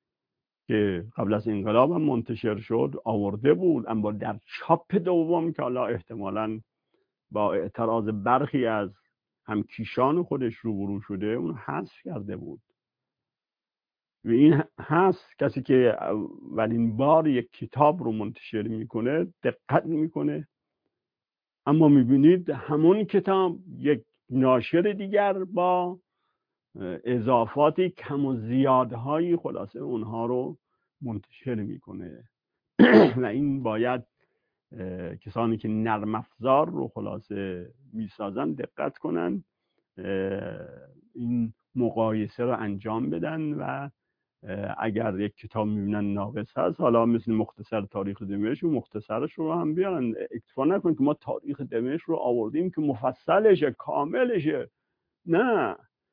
که قبل از انقلاب هم منتشر شد آورده بود، اما در چاپ دوم که حالا احتمالاً با اعتراض برخی از همکیشان خودش روبرو شده اون حذف کرده بود. و این هست کسی که اولین بار یک کتاب رو منتشر میکنه دقت میکنه، اما میبینید همون کتاب یک ناشر دیگر با اضافاتی کم و زیادهایی خلاصه اونها رو منتشر میکنه. و این باید کسانی که نرم افزار رو خلاصه میسازن دقت کنن، این مقایسه رو انجام بدن و اگر یک کتاب میبینن ناقص هست، حالا مثل مختصر تاریخ دمشق و مختصرش رو هم بیارن. اکتفا نکنید که ما تاریخ دمشق رو آوردیم که مفصلشه کاملشه، نه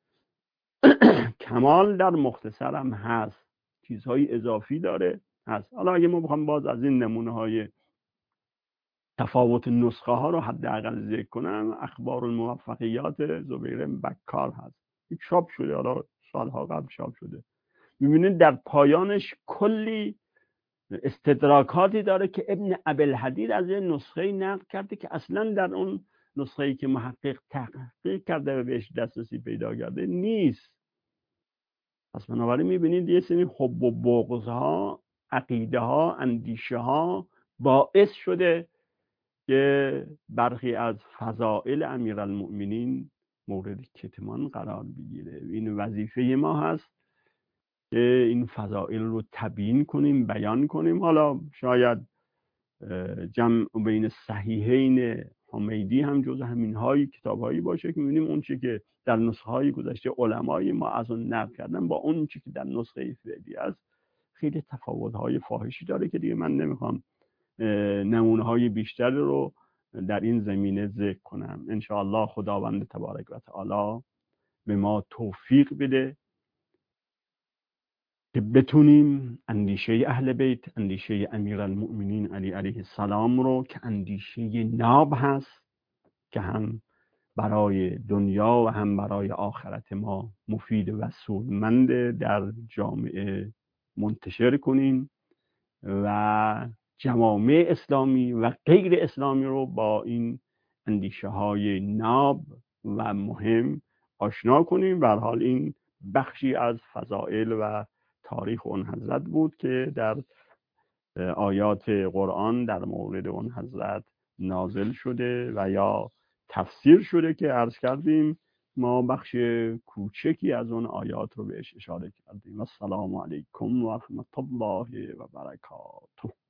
کمال در مختصر هم هست، چیزهای اضافی داره هست. حالا اگه ما بخوام باز از این نمونه های تفاوت نسخه ها رو حداقل ذکر کنم، اخبار الموفقیات زبیر بکار هست، این چاپ شده، حالا سالها قبل چاپ شده. میبینید در پایانش کلی استدراکاتی داره که ابن ابوالحدید از این نسخه نقل کرده که اصلا در اون نسخه‌ای که محقق تحقیق کرده و بهش دسترسی پیدا کرده نیست. پس بنابراین میبینید یه سری حب و بغض ها، عقیده ها، اندیشه ها باعث شده که برخی از فضائل امیرالمؤمنین مورد کتمان قرار بگیره. این وظیفه ما هست که این فضائل رو تبیین کنیم، بیان کنیم. حالا شاید جمع بین صحیحین حمیدی هم جز همین های کتاب هایی باشه که می‌بینیم اون چی که در نسخه های گذشته علمای ما از اون نقل کردن با اون چی که در نسخه فعلی است خیلی تفاوت های فاحشی داره که دیگه من نمیخوام نمونه های بیشتری رو در این زمینه ذکر کنم. انشاءالله خداوند تبارک و تعالی به ما توفیق بده که بتونیم اندیشه اهل بیت، اندیشه امیرالمؤمنین علی علیه السلام رو که اندیشه ناب هست، که هم برای دنیا و هم برای آخرت ما مفید و سودمند، در جامعه منتشر کنیم و جوامع اسلامی و غیر اسلامی رو با این اندیشه های ناب و مهم آشنا کنیم. به هر حال این بخشی از فضائل و تاریخ اون حضرت بود که در آیات قرآن در مورد اون حضرت نازل شده و یا تفسیر شده که عرض کردیم ما بخش کوچکی از اون آیات رو بهش اشاره کردیم. السلام علیکم و رحمت الله و برکاته.